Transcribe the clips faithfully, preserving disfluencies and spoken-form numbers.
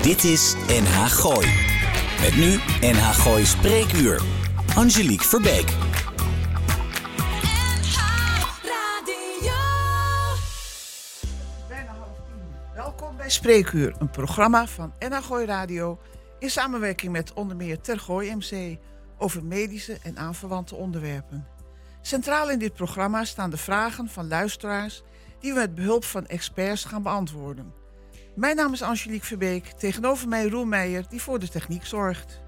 Dit is N H Gooi. Met nu N H Gooi Spreekuur. Angelique Verbeek. Bijna half tien. Welkom bij Spreekuur, een programma van N H Gooi Radio in samenwerking met onder meer Tergooi M C over medische en aanverwante onderwerpen. Centraal in dit programma staan de vragen van luisteraars die we met behulp van experts gaan beantwoorden. Mijn naam is Angelique Verbeek, tegenover mij Roel Meijer, die voor de techniek zorgt.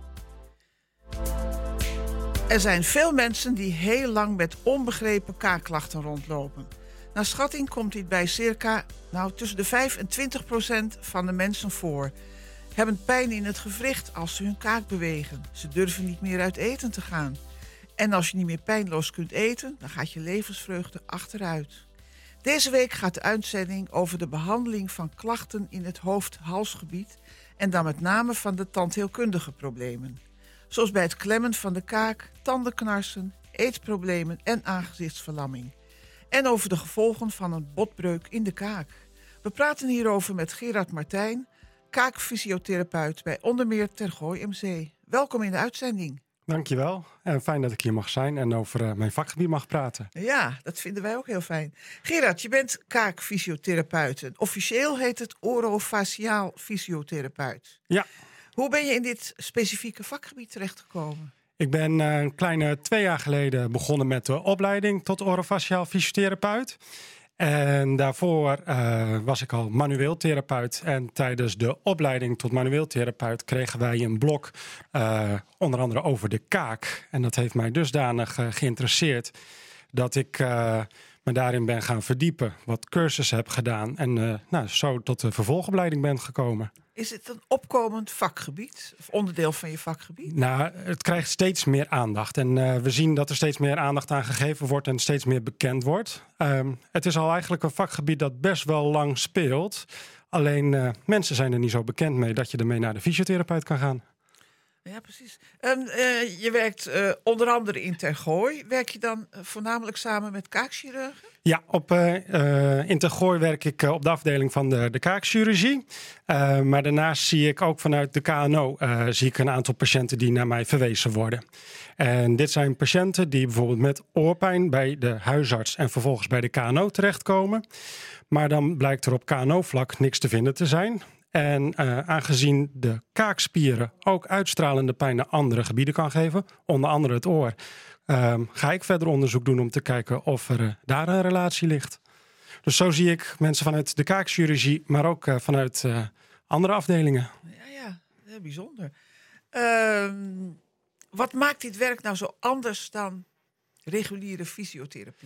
Er zijn veel mensen die heel lang met onbegrepen kaakklachten rondlopen. Naar schatting komt dit bij circa nou, tussen de vijf en twintig procent van de mensen voor. Hebben pijn in het gewricht als ze hun kaak bewegen. Ze durven niet meer uit eten te gaan. En als je niet meer pijnloos kunt eten, dan gaat je levensvreugde achteruit. Deze week gaat de uitzending over de behandeling van klachten in het hoofd-halsgebied en dan met name van de tandheelkundige problemen. Zoals bij het klemmen van de kaak, tandenknarsen, eetproblemen en aangezichtsverlamming. En over de gevolgen van een botbreuk in de kaak. We praten hierover met Gerard Martijn, kaakfysiotherapeut bij onder meer Tergooi M C. Welkom in de uitzending. Dankjewel. En fijn dat ik hier mag zijn en over uh, mijn vakgebied mag praten. Ja, dat vinden wij ook heel fijn. Gerard, je bent kaakfysiotherapeut. Officieel heet het orofaciaal fysiotherapeut. Ja. Hoe ben je in dit specifieke vakgebied terechtgekomen? Ik ben uh, een kleine twee jaar geleden begonnen met de opleiding tot orofaciaal fysiotherapeut. En daarvoor uh, was ik al manueel therapeut. En tijdens de opleiding tot manueel therapeut kregen wij een blok uh, onder andere over de kaak. En dat heeft mij dusdanig uh, geïnteresseerd dat ik uh, me daarin ben gaan verdiepen. Wat cursussen heb gedaan en uh, nou, zo tot de vervolgopleiding ben gekomen. Is het een opkomend vakgebied? Of onderdeel van je vakgebied? Nou, het krijgt steeds meer aandacht. En uh, we zien dat er steeds meer aandacht aan gegeven wordt en steeds meer bekend wordt. Um, het is al eigenlijk een vakgebied dat best wel lang speelt. Alleen uh, mensen zijn er niet zo bekend mee dat je ermee naar de fysiotherapeut kan gaan. Ja, precies. Um, uh, je werkt uh, onder andere in Tergooi. Werk je dan uh, voornamelijk samen met kaakchirurgen? Ja, op, uh, uh, in Tergooi werk ik uh, op de afdeling van de, de kaakchirurgie. Uh, maar daarnaast zie ik ook vanuit de K N O uh, zie ik een aantal patiënten die naar mij verwezen worden. En dit zijn patiënten die bijvoorbeeld met oorpijn bij de huisarts en vervolgens bij de K N O terechtkomen. Maar dan blijkt er op K N O-vlak niks te vinden te zijn. En uh, aangezien de kaakspieren ook uitstralende pijn naar andere gebieden kan geven, onder andere het oor, uh, ga ik verder onderzoek doen om te kijken of er uh, daar een relatie ligt. Dus zo zie ik mensen vanuit de kaakchirurgie, maar ook uh, vanuit uh, andere afdelingen. Ja, ja, heel bijzonder. Uh, wat maakt dit werk nou zo anders dan reguliere fysiotherapie?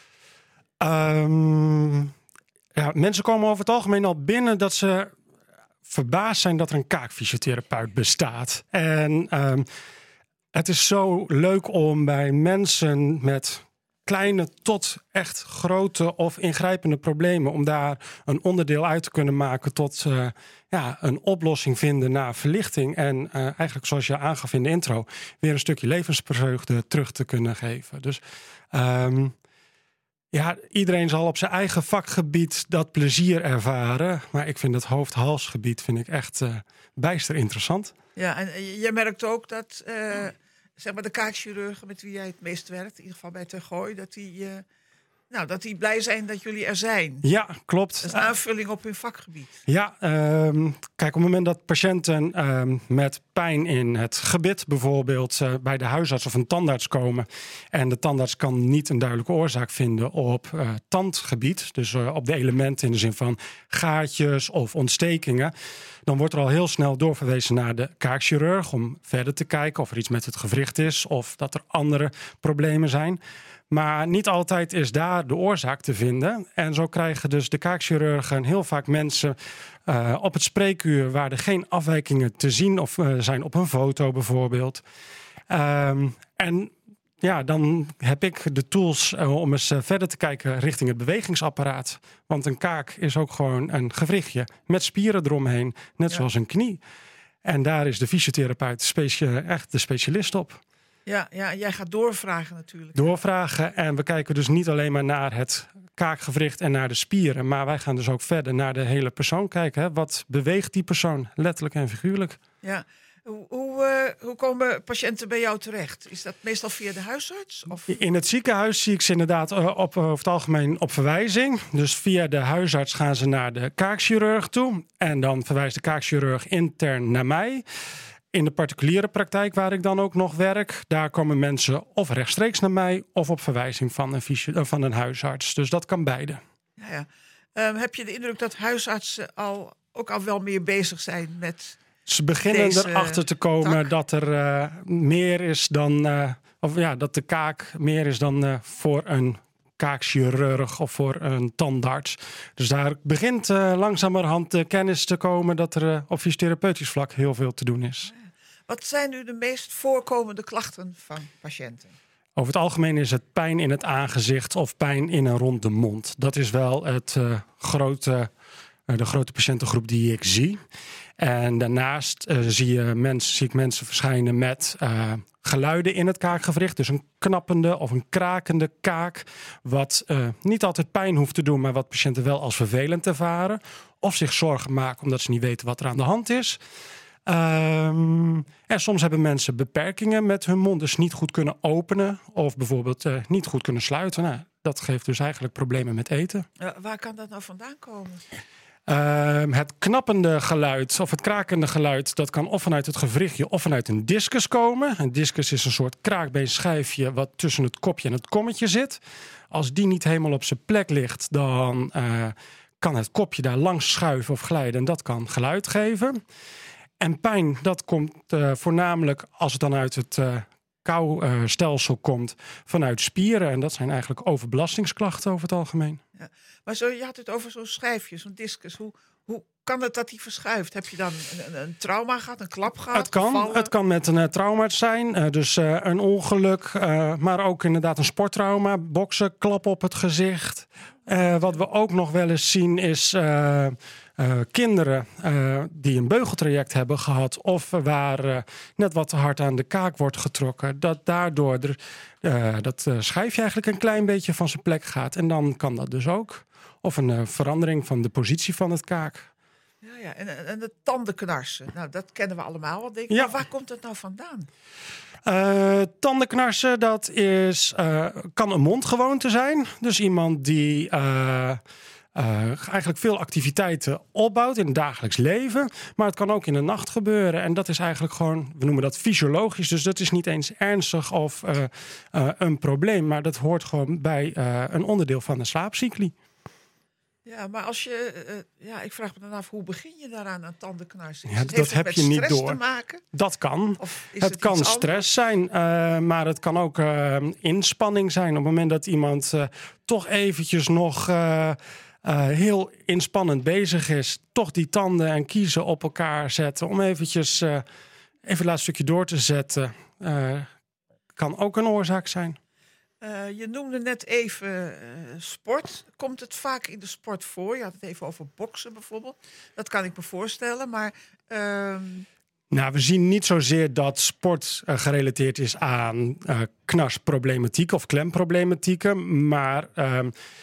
Um, ja, mensen komen over het algemeen al binnen dat ze verbaasd zijn dat er een kaakfysiotherapeut bestaat. En um, het is zo leuk om bij mensen met kleine tot echt grote of ingrijpende problemen, om daar een onderdeel uit te kunnen maken tot uh, ja, een oplossing vinden naar verlichting. En uh, eigenlijk zoals je aangaf in de intro, weer een stukje levensvreugde terug te kunnen geven. Dus um, ja, iedereen zal op zijn eigen vakgebied dat plezier ervaren. Maar ik vind het hoofd-halsgebied vind ik echt uh, bijster interessant. Ja, en je merkt ook dat uh, zeg maar de kaakchirurgen met wie jij het meest werkt, in ieder geval bij Tergooi, dat die, uh, nou, dat die blij zijn dat jullie er zijn. Ja, klopt. Dat is een aanvulling op hun vakgebied. Ja, um, kijk, op het moment dat patiënten um, met pijn in het gebit bijvoorbeeld uh, bij de huisarts of een tandarts komen en de tandarts kan niet een duidelijke oorzaak vinden op uh, tandgebied, dus uh, op de elementen in de zin van gaatjes of ontstekingen, dan wordt er al heel snel doorverwezen naar de kaakchirurg om verder te kijken of er iets met het gewricht is of dat er andere problemen zijn. Maar niet altijd is daar de oorzaak te vinden. En zo krijgen dus de kaakchirurgen heel vaak mensen uh, op het spreekuur waar er geen afwijkingen te zien of uh, zijn op een foto bijvoorbeeld. Um, en ja, dan heb ik de tools uh, om eens uh, verder te kijken richting het bewegingsapparaat. Want een kaak is ook gewoon een gewrichtje met spieren eromheen, net ja. zoals een knie. En daar is de fysiotherapeut specia- echt de specialist op. Ja, ja, jij gaat doorvragen natuurlijk. Doorvragen. En we kijken dus niet alleen maar naar het kaakgewricht en naar de spieren. Maar wij gaan dus ook verder naar de hele persoon kijken. Hè. Wat beweegt die persoon, letterlijk en figuurlijk? Ja. Hoe, hoe, uh, hoe komen patiënten bij jou terecht? Is dat meestal via de huisarts? Of? In het ziekenhuis zie ik ze inderdaad uh, op, uh, over het algemeen op verwijzing. Dus via de huisarts gaan ze naar de kaakchirurg toe. En dan verwijst de kaakchirurg intern naar mij. In de particuliere praktijk waar ik dan ook nog werk, daar komen mensen of rechtstreeks naar mij of op verwijzing van een, fysio- van een huisarts. Dus dat kan beide. Ja, ja. Um, heb je de indruk dat huisartsen al, ook al wel meer bezig zijn met... Ze beginnen Deze erachter te komen tak. dat er uh, meer is dan, uh, of ja, dat de kaak meer is dan uh, voor een kaakchirurg of voor een tandarts. Dus daar begint uh, langzamerhand de kennis te komen dat er uh, op fysiotherapeutisch vlak heel veel te doen is. Wat zijn nu de meest voorkomende klachten van patiënten? Over het algemeen is het pijn in het aangezicht of pijn in en rond de mond. Dat is wel het, uh, grote, uh, de grote patiëntengroep die ik zie. En daarnaast uh, zie, je mensen, zie ik mensen verschijnen met uh, geluiden in het kaakgewricht. Dus een knappende of een krakende kaak. Wat uh, niet altijd pijn hoeft te doen, maar wat patiënten wel als vervelend ervaren. Of zich zorgen maken omdat ze niet weten wat er aan de hand is. Um, en soms hebben mensen beperkingen met hun mond. Dus niet goed kunnen openen of bijvoorbeeld uh, niet goed kunnen sluiten. Nou, dat geeft dus eigenlijk problemen met eten. Uh, waar kan dat nou vandaan komen? Uh, het knappende geluid of het krakende geluid, dat kan of vanuit het gewrichtje of vanuit een discus komen. Een discus is een soort kraakbeenschijfje wat tussen het kopje en het kommetje zit. Als die niet helemaal op zijn plek ligt, dan uh, kan het kopje daar langs schuiven of glijden en dat kan geluid geven. En pijn, dat komt uh, voornamelijk als het dan uit het uh, kauwstelsel uh, komt vanuit spieren. En dat zijn eigenlijk overbelastingsklachten over het algemeen. Ja. Maar zo, je had het over zo'n schijfje, zo'n discus. Hoe, hoe kan het dat die verschuift? Heb je dan een, een, een trauma gehad, een klap gehad? Het kan, het kan met een uh, trauma zijn. Uh, dus uh, een ongeluk, uh, maar ook inderdaad een sporttrauma. Boksen, klap op het gezicht. Uh, wat we ook nog wel eens zien is uh, uh, kinderen uh, die een beugeltraject hebben gehad. Of waar uh, net wat te hard aan de kaak wordt getrokken. Dat daardoor er, uh, dat uh, schijfje eigenlijk een klein beetje van zijn plek gaat. En dan kan dat dus ook. Of een uh, verandering van de positie van het kaak. Ja, ja. En, en de tandenknarsen. Nou, dat kennen we allemaal wel, denk ik. Ja. Maar waar komt het nou vandaan? Uh, tandenknarsen, dat is, uh, kan een mondgewoonte zijn. Dus iemand die uh, uh, eigenlijk veel activiteiten opbouwt in het dagelijks leven. Maar het kan ook in de nacht gebeuren. En dat is eigenlijk gewoon, we noemen dat fysiologisch. Dus dat is niet eens ernstig of uh, uh, een probleem. Maar dat hoort gewoon bij uh, een onderdeel van de slaapcycli. Ja, maar als je, uh, ja, ik vraag me dan af, hoe begin je daaraan aan tandenknarsen? Ja, Heeft dat het heb met je niet stress door. te maken? Dat kan. Of is het het kan iets stress zijn, uh, maar het kan ook uh, inspanning zijn. Op het moment dat iemand uh, toch eventjes nog uh, uh, heel inspannend bezig is, toch die tanden en kiezen op elkaar zetten om eventjes uh, even het laatste stukje door te zetten, uh, kan ook een oorzaak zijn. Uh, je noemde net even uh, sport. Komt het vaak in de sport voor? Je had het even over boksen bijvoorbeeld. Dat kan ik me voorstellen, maar... Uh... Nou, we zien niet zozeer dat sport uh, gerelateerd is aan uh, knarsproblematiek of klemproblematieken. Maar uh,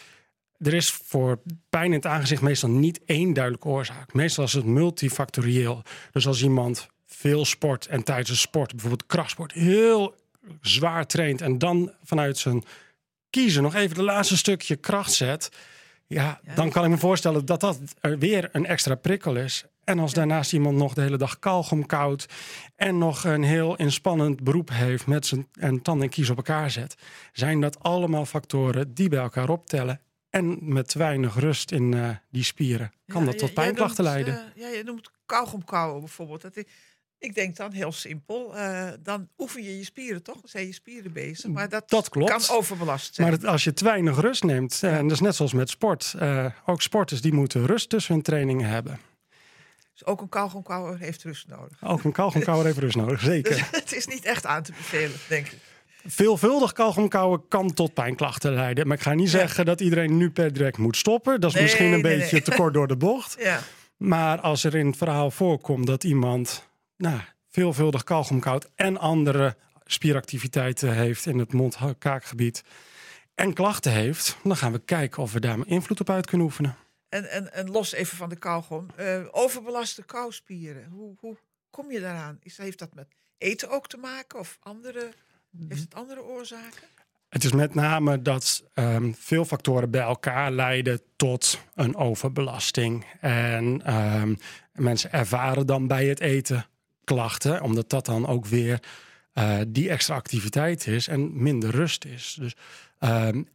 er is voor pijn in het aangezicht meestal niet één duidelijke oorzaak. Meestal is het multifactorieel. Dus als iemand veel sport en tijdens de sport, bijvoorbeeld krachtsport, heel zwaar traint en dan vanuit zijn kiezen nog even de laatste stukje kracht zet, ja, ja, dan kan ik me voorstellen dat dat weer een extra prikkel is. En als ja. daarnaast iemand nog de hele dag kauwgom koudt en nog een heel inspannend beroep heeft met zijn en tanden en kies op elkaar zet, zijn dat allemaal factoren die bij elkaar optellen. En met te weinig rust in uh, die spieren kan ja, dat tot pijnklachten noemt, leiden. Uh, ja, je noemt kauwgom kauwen bijvoorbeeld. Dat ik, ik denk dan heel simpel, uh, dan oefen je je spieren toch? Dan zijn je spieren bezig, maar dat, dat klopt. Kan overbelast zijn. Maar het, als je te weinig rust neemt, uh, en dat is net zoals met sport, uh, ook sporters die moeten rust tussen hun trainingen hebben. Dus ook een kauwgomkauwer heeft rust nodig. Ook een kauwgomkauwer heeft rust nodig, zeker. Dus het is niet echt aan te bevelen, denk ik. Veelvuldig kauwgomkauwen kan tot pijnklachten leiden. Maar ik ga niet ja. zeggen dat iedereen nu per direct moet stoppen. Dat is nee, misschien een nee, beetje nee. te kort door de bocht. Ja. Maar als er in het verhaal voorkomt dat iemand nou, veelvuldig kauwgom kauwt en andere spieractiviteit heeft in het mond-kaakgebied en klachten heeft, dan gaan we kijken of we daar invloed op uit kunnen oefenen. En, en, en los even van de kauwgom. Uh, overbelaste kauwspieren. Hoe, hoe kom je daaraan? Is, heeft dat met eten ook te maken? Of andere, heeft het andere oorzaken? Het is met name dat um, veel factoren bij elkaar leiden tot een overbelasting. En um, mensen ervaren dan bij het eten klachten, omdat dat dan ook weer uh, die extra activiteit is en minder rust is. Dus um,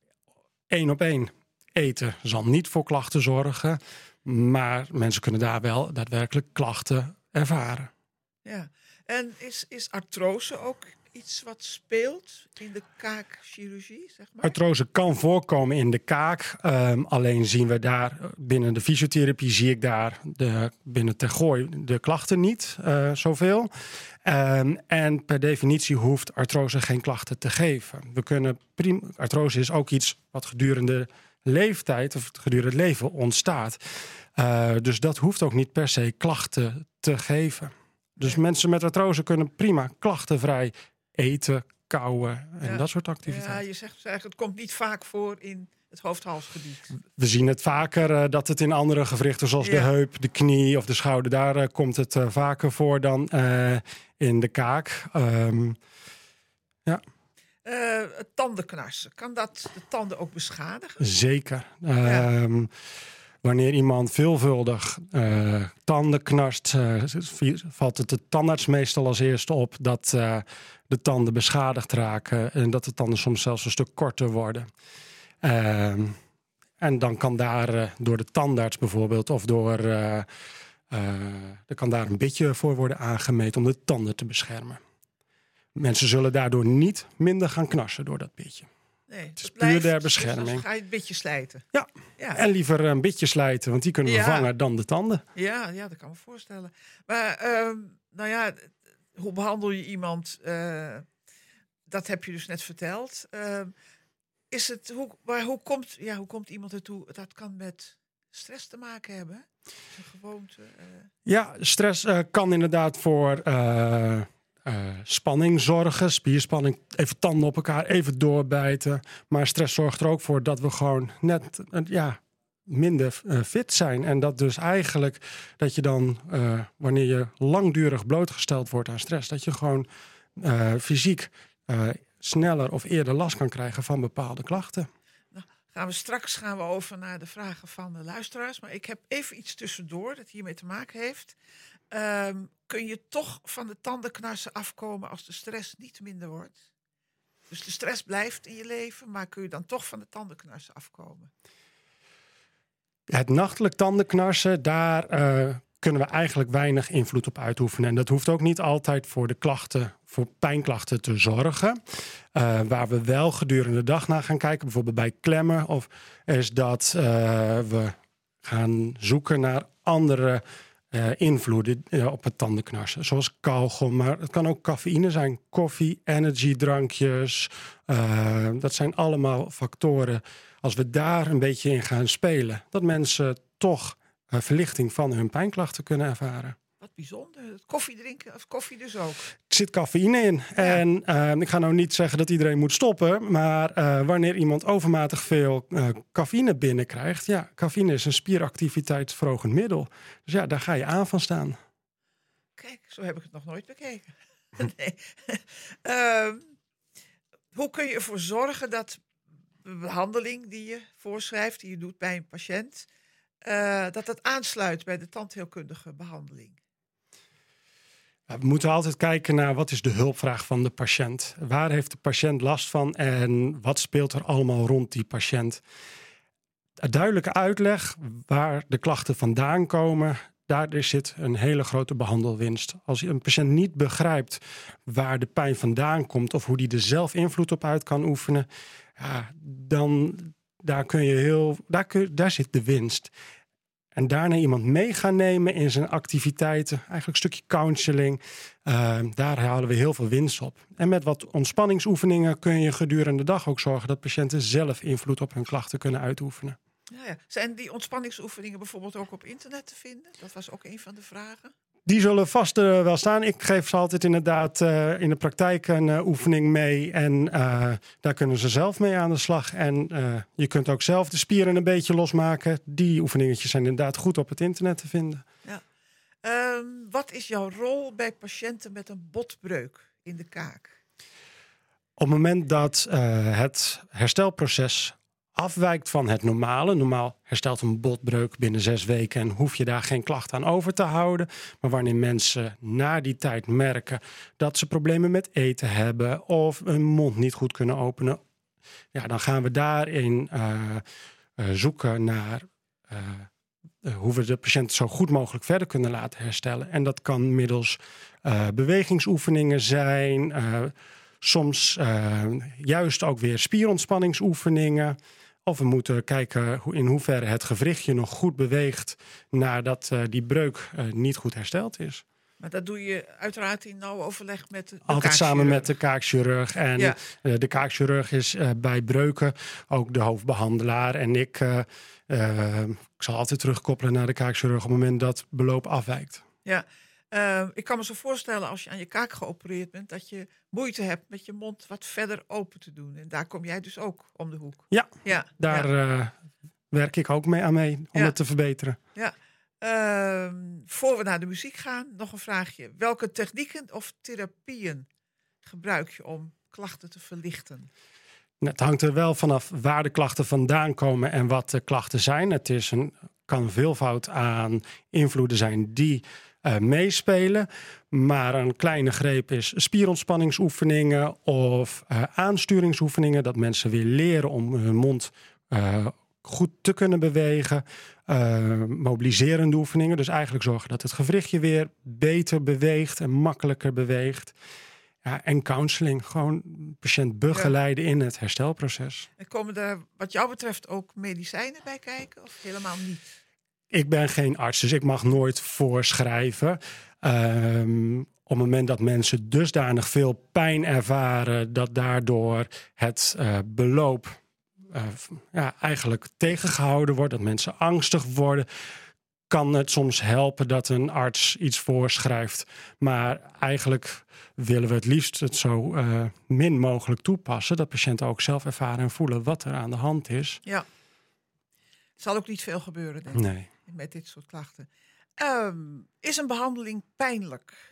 één op één eten zal niet voor klachten zorgen, maar mensen kunnen daar wel daadwerkelijk klachten ervaren. Ja, en is, is artrose ook iets wat speelt in de kaakchirurgie, zeg maar? Artrose kan voorkomen in de kaak. Um, alleen zien we daar binnen de fysiotherapie, zie ik daar de, binnen Tergooi de klachten niet uh, zoveel. Um, en per definitie hoeft artrose geen klachten te geven. We kunnen prim- artrose is ook iets wat gedurende leeftijd of gedurende het leven ontstaat. Uh, dus dat hoeft ook niet per se klachten te geven. Dus mensen met artrose kunnen prima klachtenvrij eten, kauwen en ja. dat soort activiteiten. Ja, je zegt eigenlijk, het komt niet vaak voor in het hoofd-halsgebied. We zien het vaker uh, dat het in andere gewrichten zoals ja. de heup, de knie of de schouder, daar uh, komt het uh, vaker voor dan uh, in de kaak. Um, ja. Uh, tandenknarsen, kan dat de tanden ook beschadigen? Zeker. Ja. Um, Wanneer iemand veelvuldig uh, tanden knarst, uh, valt het de tandarts meestal als eerste op dat uh, de tanden beschadigd raken en dat de tanden soms zelfs een stuk korter worden. Uh, en dan kan daar uh, door de tandarts bijvoorbeeld of door uh, uh, er kan daar een bitje voor worden aangemeten om de tanden te beschermen. Mensen zullen daardoor niet minder gaan knarsen door dat bitje. Nee, het is puur blijft, der bescherming. Dus dan ga je het beetje slijten. Ja. ja, en liever een beetje slijten, want die kunnen we ja. vangen dan de tanden. Ja, ja, dat kan me voorstellen. Maar uh, nou ja, hoe behandel je iemand? Uh, dat heb je dus net verteld. Uh, is het, hoe, maar hoe komt, ja, hoe komt iemand ertoe? Dat kan met stress te maken hebben. Een gewoonte. Uh. Ja, stress uh, kan inderdaad voor Uh, Uh, spanning zorgen, spierspanning, even tanden op elkaar, even doorbijten. Maar stress zorgt er ook voor dat we gewoon net uh, ja, minder uh, fit zijn. En dat dus eigenlijk dat je dan, uh, wanneer je langdurig blootgesteld wordt aan stress, dat je gewoon uh, fysiek uh, sneller of eerder last kan krijgen van bepaalde klachten. Nou, gaan we straks gaan we over naar de vragen van de luisteraars. Maar ik heb even iets tussendoor dat hiermee te maken heeft. Um, kun je toch van de tandenknarsen afkomen als de stress niet minder wordt? Dus de stress blijft in je leven, maar kun je dan toch van de tandenknarsen afkomen? Het nachtelijk tandenknarsen, daar uh, kunnen we eigenlijk weinig invloed op uitoefenen. En dat hoeft ook niet altijd voor de klachten, voor pijnklachten te zorgen. Uh, waar we wel gedurende de dag naar gaan kijken, bijvoorbeeld bij klemmen, of is dat uh, we gaan zoeken naar andere Uh, invloeden uh, op het tandenknarsen. Zoals kauwgom, maar het kan ook cafeïne zijn. Koffie, energiedrankjes. Uh, dat zijn allemaal factoren. Als we daar een beetje in gaan spelen, dat mensen toch uh, verlichting van hun pijnklachten kunnen ervaren. Wat bijzonder. Koffie drinken, of koffie dus ook. Er zit cafeïne in. Ja. En uh, ik ga nou niet zeggen dat iedereen moet stoppen. Maar uh, wanneer iemand overmatig veel uh, cafeïne binnenkrijgt. Ja, cafeïne is een spieractiviteitsverhogend middel. Dus ja, daar ga je aan van staan. Kijk, zo heb ik het nog nooit bekeken. nee. uh, hoe kun je ervoor zorgen dat de behandeling die je voorschrijft, die je doet bij een patiënt, uh, dat dat aansluit bij de tandheelkundige behandeling? We moeten altijd kijken naar wat is de hulpvraag van de patiënt. Waar heeft de patiënt last van en wat speelt er allemaal rond die patiënt? Een duidelijke uitleg waar de klachten vandaan komen, daar zit een hele grote behandelwinst. Als je een patiënt niet begrijpt waar de pijn vandaan komt of hoe die er zelf invloed op uit kan oefenen, ja, dan daar kun je heel, daar, kun, daar zit de winst. En daarna iemand mee gaan nemen in zijn activiteiten. Eigenlijk een stukje counseling. Uh, daar halen we heel veel winst op. En met wat ontspanningsoefeningen kun je gedurende de dag ook zorgen dat patiënten zelf invloed op hun klachten kunnen uitoefenen. Ja, ja. Zijn die ontspanningsoefeningen bijvoorbeeld ook op internet te vinden? Dat was ook een van de vragen. Die zullen vast uh, wel staan. Ik geef ze altijd inderdaad uh, in de praktijk een uh, oefening mee. En uh, daar kunnen ze zelf mee aan de slag. En uh, je kunt ook zelf de spieren een beetje losmaken. Die oefeningetjes zijn inderdaad goed op het internet te vinden. Ja. Um, wat is jouw rol bij patiënten met een botbreuk in de kaak? Op het moment dat uh, het herstelproces afwijkt van het normale. Normaal herstelt een botbreuk binnen zes weken en hoef je daar geen klacht aan over te houden. Maar wanneer mensen na die tijd merken dat ze problemen met eten hebben of hun mond niet goed kunnen openen, ja, dan gaan we daarin uh, uh, zoeken naar uh, uh, hoe we de patiënt zo goed mogelijk verder kunnen laten herstellen. En dat kan middels uh, bewegingsoefeningen zijn, uh, soms uh, juist ook weer spierontspanningsoefeningen. Of we moeten kijken in hoeverre het gewrichtje nog goed beweegt nadat uh, die breuk uh, niet goed hersteld is. Maar dat doe je uiteraard in nauw overleg met de, de Altijd samen met de kaakchirurg. En ja. uh, de kaakchirurg is uh, bij breuken ook de hoofdbehandelaar. En ik, uh, uh, ik zal altijd terugkoppelen naar de kaakchirurg op het moment dat beloop afwijkt. Ja. Uh, ik kan me zo voorstellen als je aan je kaak geopereerd bent, dat je moeite hebt met je mond wat verder open te doen. En daar kom jij dus ook om de hoek. Ja, ja daar ja. Uh, werk ik ook mee aan mee om ja. het te verbeteren. Ja. Uh, voor we naar de muziek gaan, nog een vraagje. Welke technieken of therapieën gebruik je om klachten te verlichten? Het hangt er wel vanaf waar de klachten vandaan komen en wat de klachten zijn. Het is een, kan een veelvoud aan invloeden zijn die Uh, meespelen. Maar een kleine greep is spierontspanningsoefeningen of uh, aansturingsoefeningen. Dat mensen weer leren om hun mond uh, goed te kunnen bewegen. Uh, mobiliserende oefeningen. Dus eigenlijk zorgen dat het gewrichtje weer beter beweegt en makkelijker beweegt. Ja, en counseling. Gewoon de patiënt begeleiden ja. in het herstelproces. En komen daar wat jou betreft ook medicijnen bij kijken of helemaal niet? Ik ben geen arts, dus ik mag nooit voorschrijven. Um, op het moment dat mensen dusdanig veel pijn ervaren dat daardoor het uh, beloop uh, ja, eigenlijk tegengehouden wordt, dat mensen angstig worden, kan het soms helpen dat een arts iets voorschrijft. Maar eigenlijk willen we het liefst het zo uh, min mogelijk toepassen, dat patiënten ook zelf ervaren en voelen wat er aan de hand is. Ja, zal ook niet veel gebeuren, denk ik. Nee. Met dit soort klachten. Um, is een behandeling pijnlijk?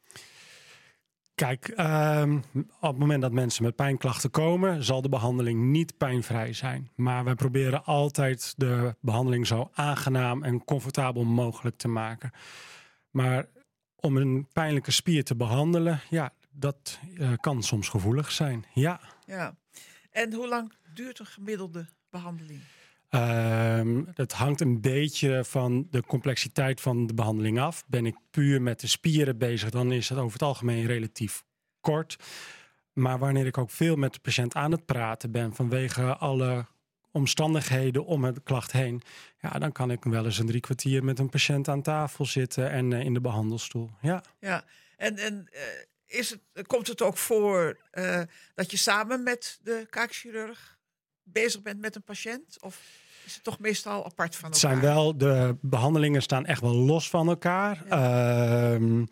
Kijk, um, op het moment dat mensen met pijnklachten komen, zal de behandeling niet pijnvrij zijn. Maar wij proberen altijd de behandeling zo aangenaam en comfortabel mogelijk te maken. Maar om een pijnlijke spier te behandelen, ja, dat uh, kan soms gevoelig zijn. Ja. Ja. En hoe lang duurt een gemiddelde behandeling? Um, het hangt een beetje van de complexiteit van de behandeling af. Ben ik puur met de spieren bezig, dan is het over het algemeen relatief kort. Maar wanneer ik ook veel met de patiënt aan het praten ben vanwege alle omstandigheden om het klacht heen, ja, dan kan ik wel eens een drie kwartier met een patiënt aan tafel zitten en uh, in de behandelstoel. Ja, ja. En, en uh, is het, komt het ook voor uh, dat je samen met de kaakchirurg bezig bent met een patiënt? Of is het toch meestal apart van elkaar? Het zijn wel, de behandelingen staan echt wel los van elkaar. Ja. Uh,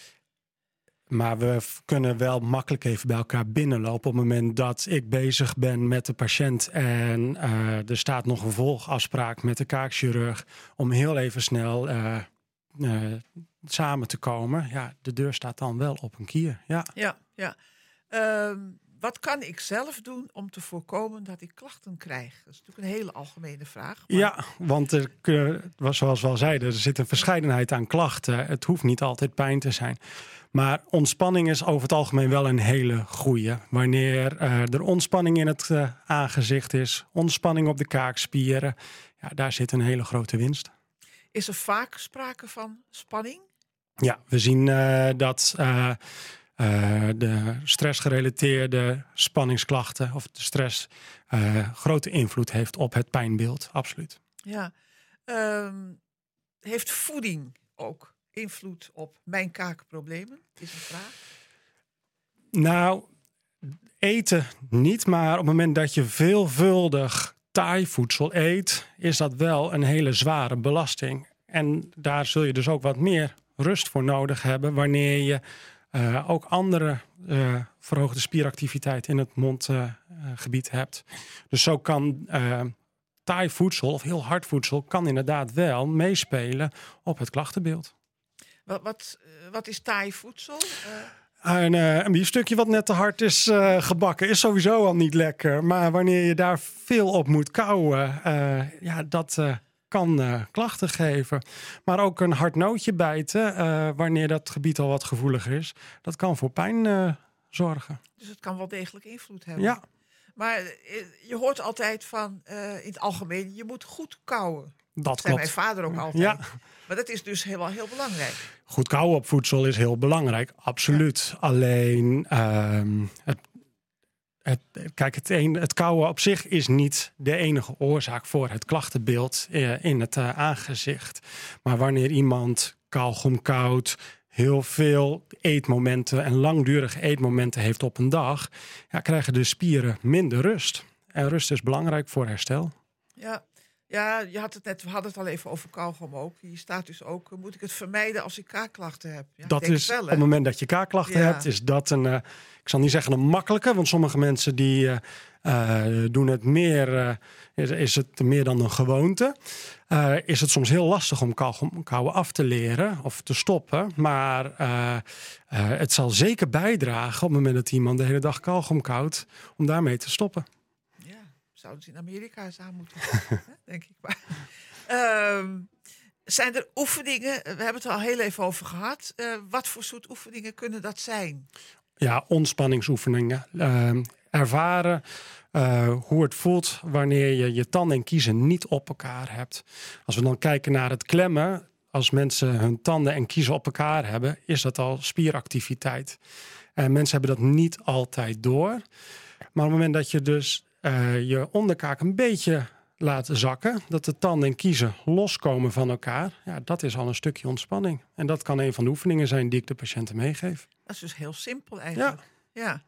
maar we kunnen wel makkelijk even bij elkaar binnenlopen op het moment dat ik bezig ben met de patiënt en uh, er staat nog een volgafspraak met de kaakchirurg om heel even snel uh, uh, samen te komen. Ja, de deur staat dan wel op een kier. Ja, ja. ja. Um, Wat kan ik zelf doen om te voorkomen dat ik klachten krijg? Dat is natuurlijk een hele algemene vraag. Maar... Ja, want er, zoals we al zeiden, er zit een verscheidenheid aan klachten. Het hoeft niet altijd pijn te zijn. Maar ontspanning is over het algemeen wel een hele goeie. Wanneer uh, er ontspanning in het uh, aangezicht is, ontspanning op de kaakspieren, ja, daar zit een hele grote winst. Is er vaak sprake van spanning? Ja, we zien uh, dat Uh, Uh, de stressgerelateerde spanningsklachten of de stress uh, grote invloed heeft op het pijnbeeld, absoluut. Ja, um, heeft voeding ook invloed op mijn kaakproblemen? Is een vraag. Nou, eten niet, maar op het moment dat je veelvuldig taai voedsel eet, is dat wel een hele zware belasting. En daar zul je dus ook wat meer rust voor nodig hebben wanneer je uh, ook andere uh, verhoogde spieractiviteit in het mondgebied uh, hebt. Dus zo kan uh, taai voedsel of heel hard voedsel kan inderdaad wel meespelen op het klachtenbeeld. Wat, wat, wat is taai voedsel? Uh... Een, uh, een biefstukje wat net te hard is uh, gebakken is sowieso al niet lekker. Maar wanneer je daar veel op moet kauwen, uh, ja, dat uh, kan uh, klachten geven. Maar ook een hard nootje bijten, uh, wanneer dat gebied al wat gevoeliger is, dat kan voor pijn uh, zorgen. Dus het kan wel degelijk invloed hebben. Ja. Maar uh, je hoort altijd van, uh, in het algemeen, je moet goed kauwen. Dat, dat zei klopt. mijn vader ook altijd. Ja. Maar dat is dus heel, heel belangrijk. Goed kauwen op voedsel is heel belangrijk, absoluut. Ja. Alleen, uh, het, het, kijk, het, een, het kauwen op zich is niet de enige oorzaak voor het klachtenbeeld uh, in het uh, aangezicht. Maar wanneer iemand kauwgom kauwt, heel veel eetmomenten en langdurige eetmomenten heeft op een dag, ja, krijgen de spieren minder rust. En rust is belangrijk voor herstel. Ja. Ja, je had het net, we hadden het al even over kauwgom ook. Hier staat dus ook, moet ik het vermijden als ik kaakklachten heb? Ja, dat is, wel, op het moment dat je kaakklachten ja. hebt, is dat een, uh, ik zal niet zeggen een makkelijke, want sommige mensen die uh, uh, doen het meer, uh, is, is het meer dan een gewoonte. Uh, is het soms heel lastig om kauwgom kauwen af te leren of te stoppen. Maar uh, uh, het zal zeker bijdragen op het moment dat iemand de hele dag kauwgom kauwt, om daarmee te stoppen. Zouden ze in Amerika eens aan moeten, denk ik maar. Um, zijn er oefeningen, we hebben het er al heel even over gehad. Uh, wat voor soort oefeningen kunnen dat zijn? Ja, ontspanningsoefeningen. Uh, ervaren uh, hoe het voelt wanneer je je tanden en kiezen niet op elkaar hebt. Als we dan kijken naar het klemmen, als mensen hun tanden en kiezen op elkaar hebben, is dat al spieractiviteit. En mensen hebben dat niet altijd door. Maar op het moment dat je dus Uh, je onderkaak een beetje laten zakken, dat de tanden en kiezen loskomen van elkaar, ja, dat is al een stukje ontspanning. En dat kan een van de oefeningen zijn die ik de patiënten meegeef. Dat is dus heel simpel eigenlijk. Ja.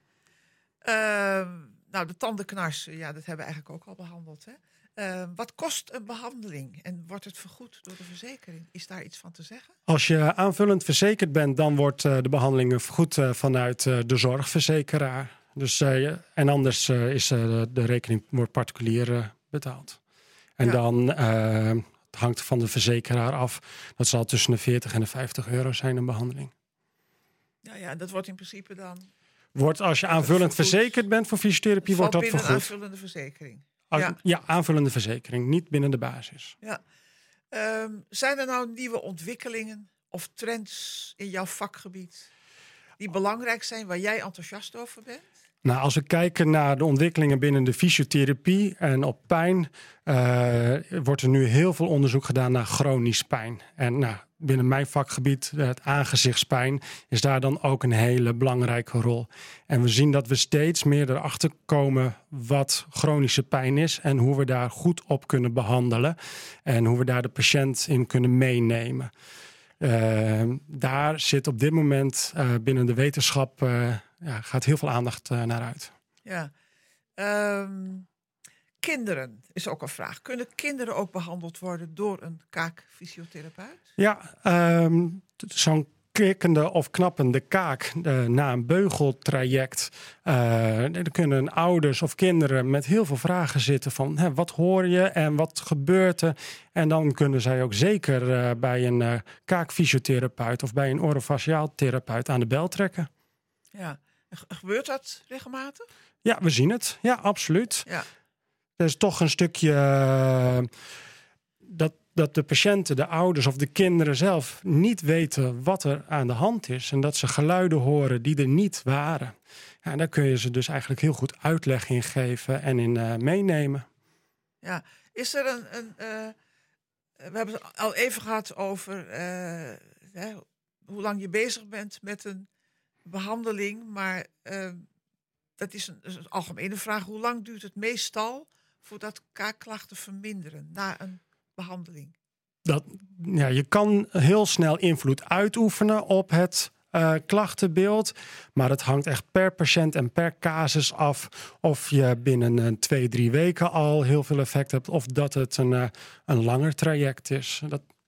ja. Uh, nou, de tandenknarsen, ja, dat hebben we eigenlijk ook al behandeld. Hè? Uh, wat kost een behandeling en wordt het vergoed door de verzekering? Is daar iets van te zeggen? Als je aanvullend verzekerd bent, dan wordt uh, de behandeling vergoed uh, vanuit uh, de zorgverzekeraar. Dus, uh, en anders uh, is uh, de rekening wordt particulier uh, betaald. En ja. dan uh, het hangt van de verzekeraar af. Dat zal tussen de veertig en de vijftig euro zijn een behandeling. Nou ja, dat wordt in principe dan... Wordt als je aanvullend verzekerd bent voor fysiotherapie, wordt dat vergoed. binnen een aanvullende verzekering. Ja. ja, aanvullende verzekering, niet binnen de basis. Ja. Um, zijn er nou nieuwe ontwikkelingen of trends in jouw vakgebied die belangrijk zijn, waar jij enthousiast over bent? Nou, als we kijken naar de ontwikkelingen binnen de fysiotherapie en op pijn, uh, wordt er nu heel veel onderzoek gedaan naar chronisch pijn. En nou, binnen mijn vakgebied, het aangezichtspijn, is daar dan ook een hele belangrijke rol. En we zien dat we steeds meer erachter komen wat chronische pijn is en hoe we daar goed op kunnen behandelen en hoe we daar de patiënt in kunnen meenemen. Uh, daar zit op dit moment uh, binnen de wetenschap uh, ja, gaat heel veel aandacht uh, naar uit. Ja. Um, kinderen is ook een vraag. Kunnen kinderen ook behandeld worden door een kaakfysiotherapeut? Ja, um, zo'n kikkende of knappende kaak uh, na een beugeltraject. Uh, er kunnen ouders of kinderen met heel veel vragen zitten van hè, wat hoor je en wat gebeurt er? En dan kunnen zij ook zeker uh, bij een uh, kaakfysiotherapeut of bij een orofaciaal therapeut aan de bel trekken. Ja, gebeurt dat regelmatig? Ja, we zien het. Ja, absoluut. Ja. Er is toch een stukje uh, dat dat de patiënten, de ouders of de kinderen zelf niet weten wat er aan de hand is. En dat ze geluiden horen die er niet waren. Ja, en daar kun je ze dus eigenlijk heel goed uitleg in geven en in uh, meenemen. Ja, is er een... een uh, we hebben het al even gehad over uh, hè, hoe lang je bezig bent met een behandeling. Maar uh, dat is een, is een algemene vraag. Hoe lang duurt het meestal voordat kaakklachten verminderen na een behandeling? Dat, ja, je kan heel snel invloed uitoefenen op het uh, klachtenbeeld. Maar het hangt echt per patiënt en per casus af of je binnen uh, twee, drie weken al heel veel effect hebt of dat het een, uh, een langer traject is. Dat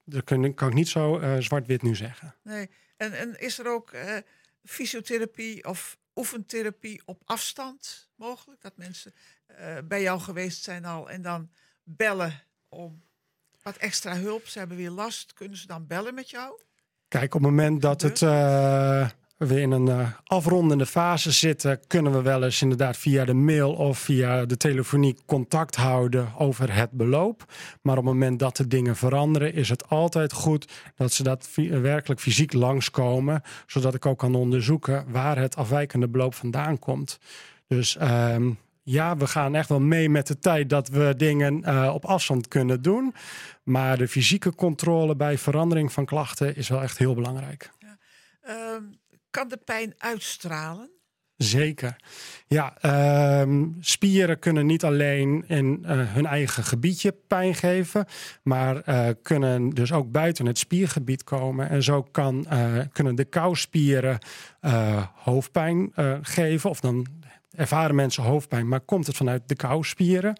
dat kan, kan ik niet zo uh, zwart-wit nu zeggen. Nee. En, en is er ook uh, fysiotherapie of oefentherapie op afstand mogelijk? Dat mensen uh, bij jou geweest zijn al en dan bellen om wat extra hulp. Ze hebben weer last. Kunnen ze dan bellen met jou? Kijk, op het moment dat het uh, we in een uh, afrondende fase zitten, kunnen we wel eens inderdaad via de mail of via de telefonie contact houden over het beloop. Maar op het moment dat de dingen veranderen, is het altijd goed dat ze dat fi- werkelijk fysiek langskomen, zodat ik ook kan onderzoeken waar het afwijkende beloop vandaan komt. Dus um, ja, we gaan echt wel mee met de tijd dat we dingen uh, op afstand kunnen doen. Maar de fysieke controle bij verandering van klachten is wel echt heel belangrijk. Ja. Um, kan de pijn uitstralen? Zeker. Ja, um, spieren kunnen niet alleen in uh, hun eigen gebiedje pijn geven, maar uh, kunnen dus ook buiten het spiergebied komen. En zo kan, uh, kunnen de kauwspieren uh, hoofdpijn uh, geven, of dan ervaren mensen hoofdpijn, maar komt het vanuit de kauwspieren.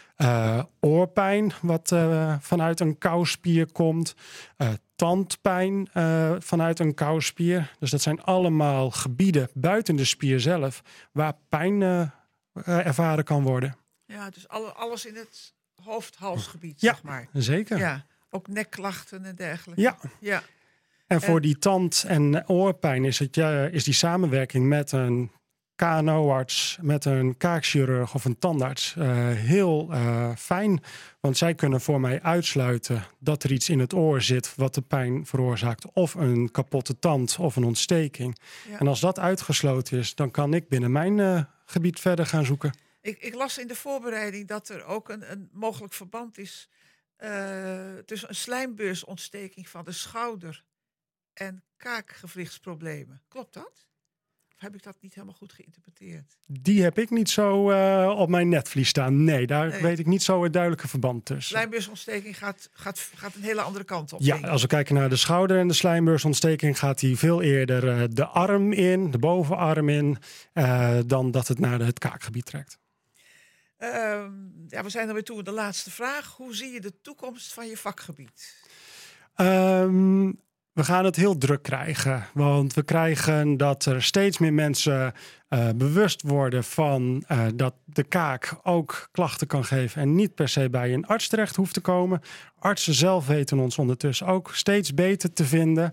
Uh, oorpijn, wat uh, vanuit een kauwspier komt. Uh, tandpijn uh, vanuit een kauwspier. Dus dat zijn allemaal gebieden buiten de spier zelf waar pijn uh, uh, ervaren kan worden. Ja, dus alle, alles in het hoofd-halsgebied, ja, zeg maar. Zeker. Ja, ook nekklachten en dergelijke. Ja. ja. En voor en... die tand- en oorpijn is, het, uh, is die samenwerking met een K N O-arts, met een kaakchirurg of een tandarts uh, heel uh, fijn. Want zij kunnen voor mij uitsluiten dat er iets in het oor zit wat de pijn veroorzaakt. Of een kapotte tand of een ontsteking. Ja. En als dat uitgesloten is, dan kan ik binnen mijn uh, gebied verder gaan zoeken. Ik, ik las in de voorbereiding dat er ook een, een mogelijk verband is uh, tussen een slijmbeursontsteking van de schouder en kaakgewrichtsproblemen. Klopt dat? Of heb ik dat niet helemaal goed geïnterpreteerd? Die heb ik niet zo uh, op mijn netvlies staan. Nee, daar nee. weet ik niet zo het duidelijke verband tussen. Slijmbeursontsteking gaat, gaat, gaat een hele andere kant op. Ja, als we kijken naar de schouder en de slijmbeursontsteking, gaat die veel eerder uh, de arm in, de bovenarm in, uh, dan dat het naar het kaakgebied trekt. Uh, ja, we zijn er weer toe. De laatste vraag. Hoe zie je de toekomst van je vakgebied? Um, We gaan het heel druk krijgen, want we krijgen dat er steeds meer mensen uh, bewust worden van uh, dat de kaak ook klachten kan geven en niet per se bij een arts terecht hoeft te komen. Artsen zelf weten ons ondertussen ook steeds beter te vinden.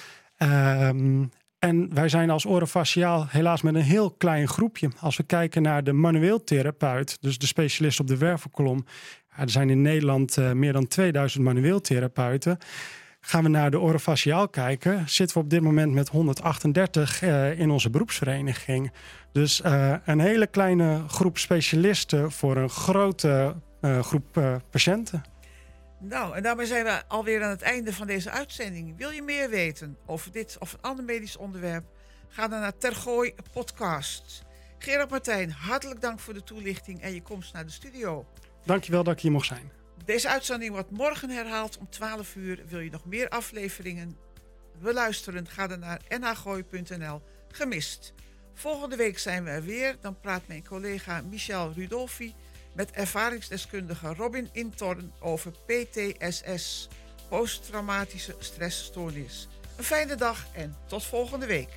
Um, en wij zijn als orofaciaal helaas met een heel klein groepje. Als we kijken naar de manueel therapeut, dus de specialist op de wervelkolom. Ja, er zijn in Nederland uh, meer dan tweeduizend manueel therapeuten. Gaan we naar de orofaciaal kijken, zitten we op dit moment met honderdachtendertig uh, in onze beroepsvereniging. Dus uh, een hele kleine groep specialisten voor een grote uh, groep uh, patiënten. Nou, en daarmee zijn we alweer aan het einde van deze uitzending. Wil je meer weten over dit of een ander medisch onderwerp? Ga dan naar Tergooi Podcast. Gerard Martijn, hartelijk dank voor de toelichting en je komst naar de studio. Dankjewel dat ik hier mocht zijn. Deze uitzending wordt morgen herhaald om twaalf uur. Wil je nog meer afleveringen beluisteren? Ga dan naar n h gooi punt n l. Gemist. Volgende week zijn we er weer. Dan praat mijn collega Michel Rudolfi met ervaringsdeskundige Robin Intorn over P T S S, posttraumatische stressstoornis. Een fijne dag en tot volgende week.